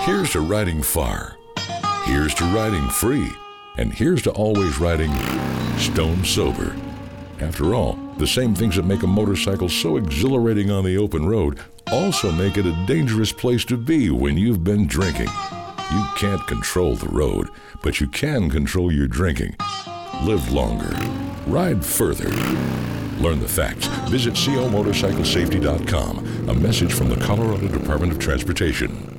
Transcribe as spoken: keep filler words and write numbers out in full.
Here's to riding far. Here's to riding free. And here's to always riding stone sober. After all, the same things that make a motorcycle so exhilarating on the open road also make it a dangerous place to be when you've been drinking. You can't control the road, but you can control your drinking. Live longer. Ride further. Learn the facts. Visit co motorcycle safety dot com. A message from the Colorado Department of Transportation.